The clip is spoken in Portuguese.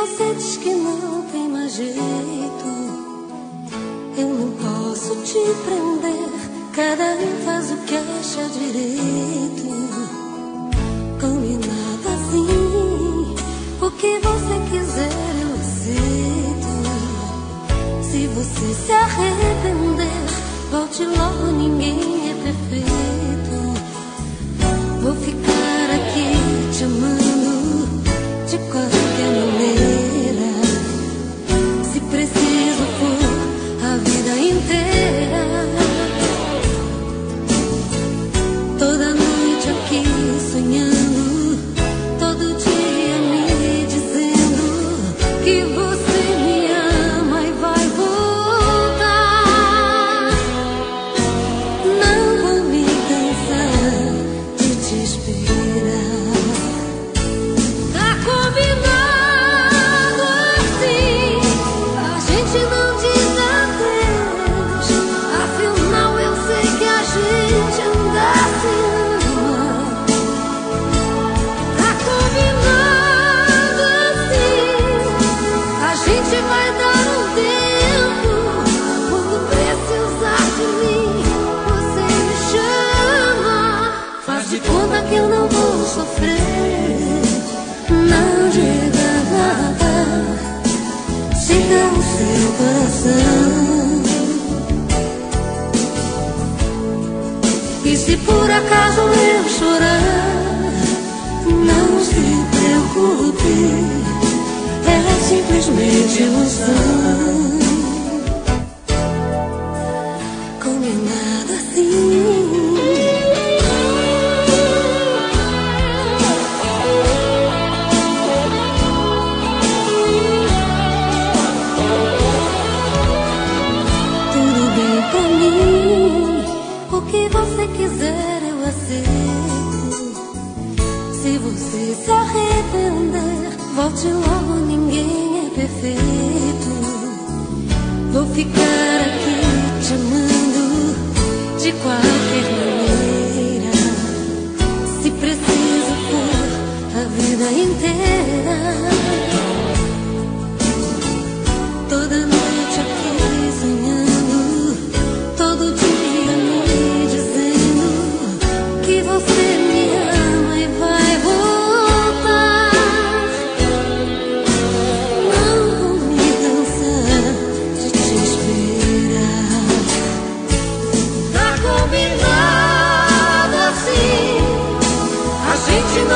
você diz que não tem mais jeito, eu não posso te prender. Cada um faz o que acha direito. Combinado assim, o que você quiser eu aceito. Se você se arrepender, volte logo, ninguém é perfeito. Vou ficar aqui te amando de qualquer maneira. Se preciso for a vida inteira. Toda noite aqui sonhando, todo dia me dizendo que você me ama e vai voltar. Não vou me cansar de te esperar. Tá combinado assim, a gente não diz adeus. Afinal eu sei que a gente anda se ama. Tá combinado assim, a gente vai dar um tempo. Quando precisar de mim, você me chama. Faz de conta que eu não vou sofrer. Não diga nada, siga o seu coração. E se por acaso eu chorar, não se preocupe, é simplesmente ilusão. Combinado assim. Tudo bem pra mim, o que você quiser eu aceito. Se você se arrepender, volte logo, ninguém é perfeito. Vou ficar aqui te amando de qualquer maneira. Se preciso for a vida inteira. Toda noite aqui sonhando, todo dia me dizendo que você me ama e vai voltar. Não vou me cansar de te esperar. Tá combinado assim, a gente